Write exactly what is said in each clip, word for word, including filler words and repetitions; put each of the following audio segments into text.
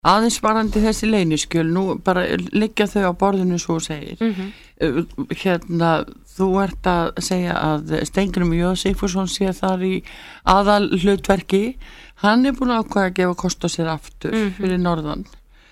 Aðeins varandi þessi leyniskjöl, nú bara liggja þau á borðinu svo segir. Mm-hmm. Hérna, þú ert að segja að Steingrímur J. Sigfússon sé þar í aðal hlutverki. Hann er búin að ákveða að gefa kost á sér aftur mm-hmm. fyrir norðan.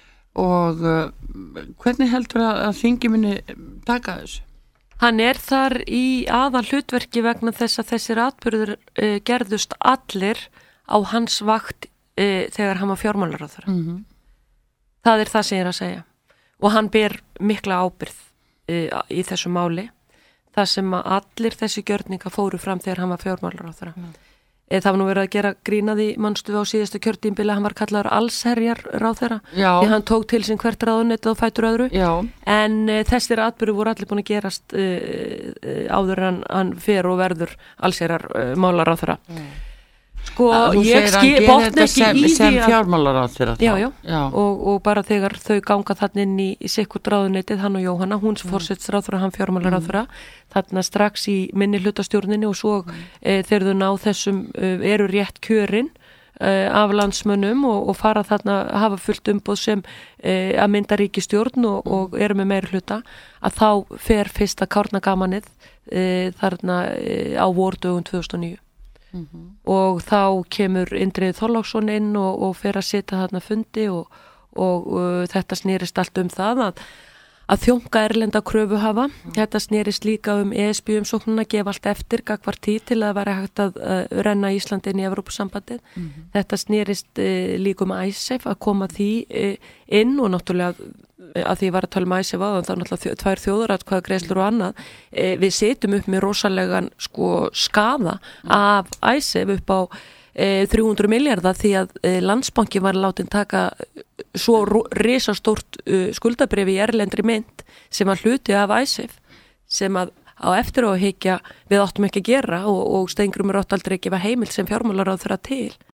Og uh, hvernig heldur að, að þingi muni taka þessu? Hann er þar í aðal hlutverki vegna þess að þessir atburður uh, gerðust allir á hans vakt uh, þegar hann var fjármálaráðherra. Mm-hmm. Það er það sem ég er að segja og hann ber mikla ábyrgð uh, í þessu máli það sem að allir þessi gjörninga fóru fram þegar hann var fjármálaráðherra. Mm. E, það var nú verið að gera grínaði mannstu á síðasta kjörtímabili, hann var kallaður allsherjar ráðherra því hann tók til sín hvert ráðuneyti og fætur öðru. Já. En uh, þessir atburður voru allir búin að gerast uh, uh, áður en hann fer og verður allsherjar uh, málaráðherra. Mm. Sko, ég skil bótt ekki sem, í sem því að fjármálaráðherra já, já, já. Og, og bara þegar þau ganga þannig inn í, í sikkurt ráðuneytið, hann og Jóhanna, hún mm. forsætisráðherra, hann fjármálaráðherra, mm. þarna strax í minni hlutastjórninni og svo mm. e, þegar þau ná þessum e, eru rétt kjörin e, af landsmönnum og, og fara þarna hafa fullt umboð sem e, að mynda ríkisstjórn og, og eru með meiri hluta, að þá fer fyrsta kárnagamanið e, þarna e, á vordögun tvö þúsund og níu. Mm-hmm. Og þá kemur Indriði Þorláksson inn og, og fer að sitja þarna fundi og, og uh, þetta snýrist allt um það að, að þjónka erlenda kröfuhafa. Mm-hmm. Þetta snýrist líka um E S B-umsóknuna, gefa allt eftir gagvart tí til að vera hægt að uh, renna Íslandi inn í Evrópusambandið. Mm-hmm. Þetta snýrist uh, líka um ICEF, að koma því uh, inn og náttúrulega að því ég var að tala um ICEF á þá náttúrulega tvær þjóðaratkvæða greiðslur og annað e, við setjum upp með rosalegan sko skaða af ICEF upp á e, þrjú hundruð milljarða því að e, Landsbanki var látin taka svo risastórt e, skuldabréf í erlendri mynt sem að hluti af ICEF sem að á eftir á að hyggja við áttum ekki að gera og, og Steingrímur átti aldrei ekki að heimild sem fjármálaráðherra til